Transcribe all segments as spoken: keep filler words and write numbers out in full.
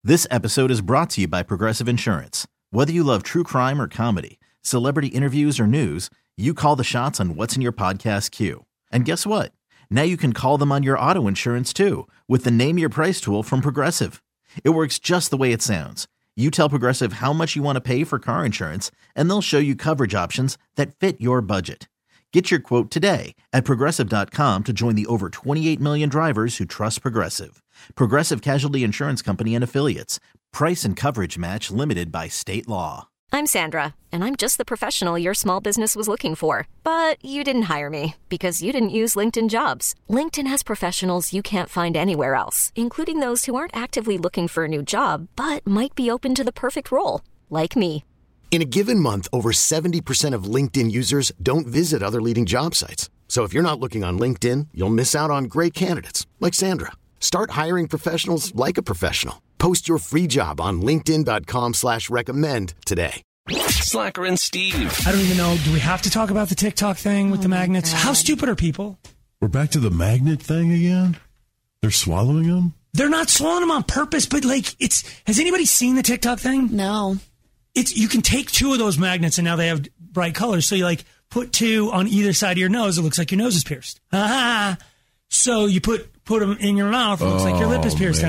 This episode is brought to you by Progressive Insurance. Whether you love true crime or comedy, celebrity interviews or news, you call the shots on what's in your podcast queue. And guess what? Now you can call them on your auto insurance too with the Name Your Price tool from Progressive. It works just the way it sounds. You tell Progressive how much you want to pay for car insurance, and they'll show you coverage options that fit your budget. Get your quote today at Progressive dot com to join the over twenty-eight million drivers who trust Progressive. Progressive Casualty Insurance Company and Affiliates. Price and coverage match limited by state law. I'm Sandra, and I'm just the professional your small business was looking for. But you didn't hire me because you didn't use LinkedIn Jobs. LinkedIn has professionals you can't find anywhere else, including those who aren't actively looking for a new job, but might be open to the perfect role, like me. In a given month, over seventy percent of LinkedIn users don't visit other leading job sites. So if you're not looking on LinkedIn, you'll miss out on great candidates like Sandra. Start hiring professionals like a professional. Post your free job on linkedin dot com slash recommend today. Slacker and Steve. I don't even know. Do we have to talk about the TikTok thing with oh the magnets? God. How stupid are people? We're back to the magnet thing again? They're swallowing them? They're not swallowing them on purpose, but like, it's, has anybody seen the TikTok thing? No. It's, you can take two of those magnets and now they have bright colors. So you like put two on either side of your nose. It looks like your nose is pierced. Ah, so you put, put them in your mouth. It looks oh, like your lip is pierced.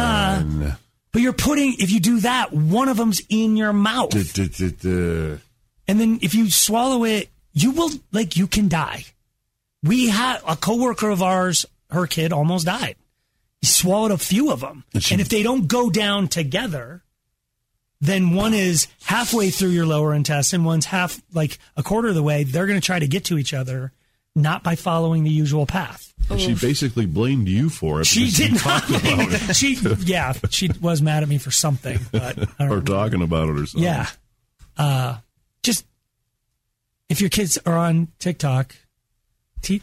Ah, but you're putting, if you do that, one of them's in your mouth. Duh, duh, duh, duh. And then if you swallow it, you will, like, you can die. We had a coworker of ours, her kid almost died. He swallowed a few of them. And if they don't go down together, then one is halfway through your lower intestine, one's half, like a quarter of the way. They're going to try to get to each other, not by following the usual path. And she basically blamed you for it. She did not. Talk about it. She, yeah, she was mad at me for something. But I don't or know. talking about it or something. Yeah. Uh, just, if your kids are on TikTok, te-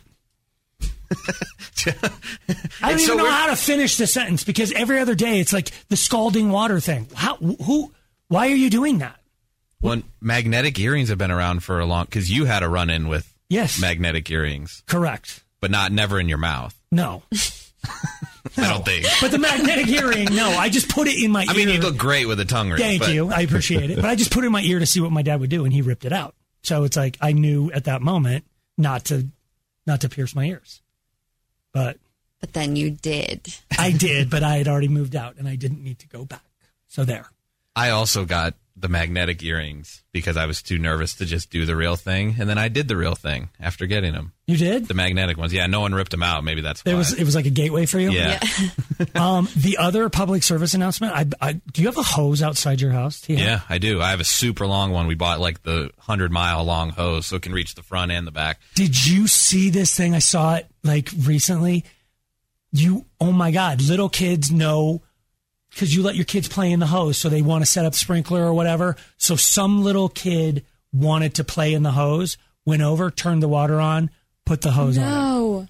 I don't even so know how to finish the sentence because every other day it's like the scalding water thing. How? Who? Why are you doing that? Well, magnetic earrings have been around for a long, because you had a run-in with yes. magnetic earrings. Correct. But not never in your mouth. No. I don't think. But the magnetic earring, no. I just put it in my I ear. I mean, you look great with a tongue ring. Thank but... you. I appreciate it. But I just put it in my ear to see what my dad would do, and he ripped it out. So it's like I knew at that moment not to not to pierce my ears. But But then you did. I did, but I had already moved out, and I didn't need to go back. So there. I also got the magnetic earrings because I was too nervous to just do the real thing, and then I did the real thing after getting them. You did? The magnetic ones. Yeah, no one ripped them out. Maybe that's why. It was, it was like a gateway for you? Yeah. yeah. um, the other public service announcement, I, I, do you have a hose outside your house? Do you yeah, have? I do. I have a super long one. We bought like the hundred-mile-long hose so it can reach the front and the back. Did you see this thing? I saw it like recently. You, oh my God, little kids know... Because you let your kids play in the hose, so they want to set up sprinkler or whatever. So some little kid wanted to play in the hose, went over, turned the water on, put the hose no. on. No.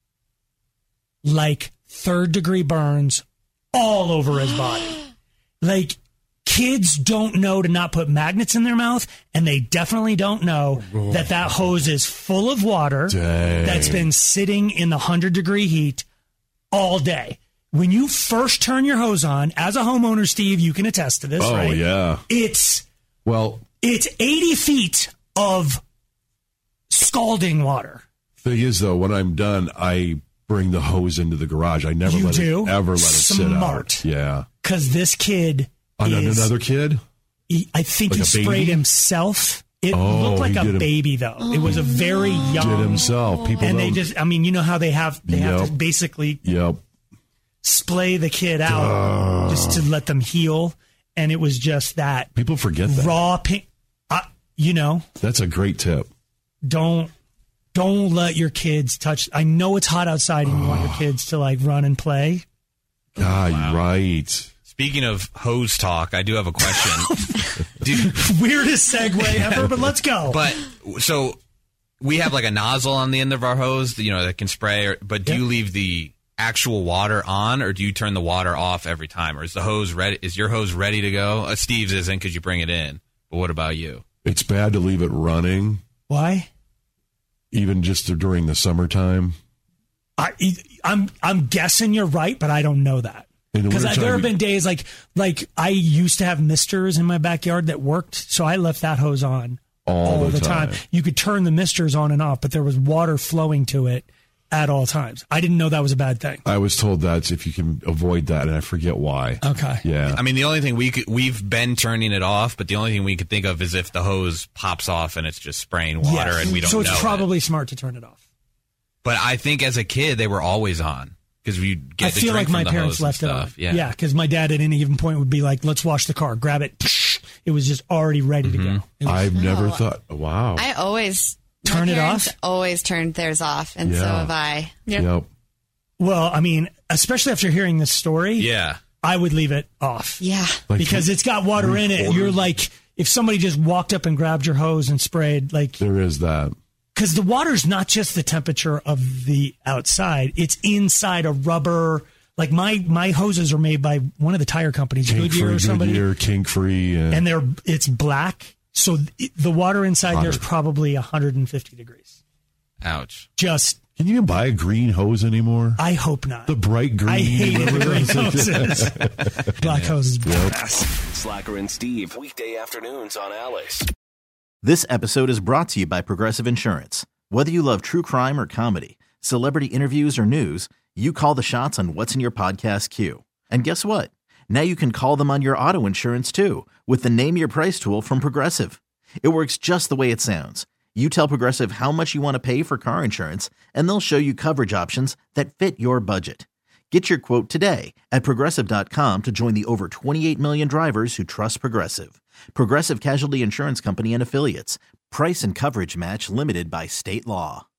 Like third degree burns all over his body. Like kids don't know to not put magnets in their mouth, and they definitely don't know oh. that that hose is full of water Dang. that's been sitting in the one hundred degree heat all day. When you first turn your hose on, as a homeowner, Steve, you can attest to this, oh, right? Oh, yeah. It's, well, it's eighty feet of scalding water. Thing is, though, when I'm done, I bring the hose into the garage. I never you let do? it ever let Smart. it sit out. Yeah. Because this kid On is... another kid? He, I think like he sprayed baby? himself. It oh, looked like a him, baby, though. Oh, it was a very young... Did himself. People And don't, they just, I mean, you know how they have, they yep. have to basically... Yep. splay the kid out uh, just to let them heal, and it was just that people forget that raw pink. Uh, you know, that's a great tip. Don't don't let your kids touch. I know it's hot outside, and you want your kids to like run and play. God, wow. Right. Speaking of hose talk, I do have a question. Dude, weirdest segue ever, but let's go. But so we have like a nozzle on the end of our hose, you know, that can spray. Or, but do yep. you leave the actual water on, or do you turn the water off every time, or is the hose ready? Is your hose ready to go? Uh, Steve's isn't because you bring it in. But what about you? It's bad to leave it running. Why? Even just during the summertime. I, I'm I'm guessing you're right, but I don't know that. In the Because wintertime, there have you- been days like like I used to have misters in my backyard that worked, so I left that hose on All the the time. time. You could turn the misters on and off, but there was water flowing to it at all times. I didn't know that was a bad thing. I was told that's if you can avoid that, and I forget why. Okay. Yeah. I mean, the only thing we could, we've been turning it off, but the only thing we could think of is if the hose pops off and it's just spraying water Yes. and we don't so know. it's probably smart to turn it off. But I think as a kid they were always on because we get I to feel drink like my from the parents hose and left it on. stuff. Yeah. Yeah, because my dad at any given point would be like, "Let's wash the car, grab it." It was just already ready to Mm-hmm. go. It was- I've never No. thought. Wow. I always my Turn it parents off? Always turned theirs off, and so Yeah. have I. Yep. well, I mean, especially after hearing this story, Yeah. I would leave it off. Yeah. Like because it's got water in it. You're like, if somebody just walked up and grabbed your hose and sprayed, like, there is that. because the water's not just the temperature of the outside; it's inside a rubber. Like my my hoses are made by one of the tire companies, Kink Goodyear free, or somebody, Goodyear, kink free, and, and they're it's black. So th- the water inside there's Hotter. probably one hundred fifty degrees. Ouch. Just, can you even buy a green hose anymore? I hope not. The bright green. I hated the remember green those? hoses. Black hoses. Slacker and Steve, weekday afternoons on Alice. This episode is brought to you by Progressive Insurance. Whether you love true crime or comedy, celebrity interviews or news, you call the shots on what's in your podcast queue. And guess what? Now you can call them on your auto insurance too with the Name Your Price tool from Progressive. It works just the way it sounds. You tell Progressive how much you want to pay for car insurance, and they'll show you coverage options that fit your budget. Get your quote today at Progressive dot com to join the over twenty-eight million drivers who trust Progressive. Progressive Casualty Insurance Company and Affiliates. Price and coverage match limited by state law.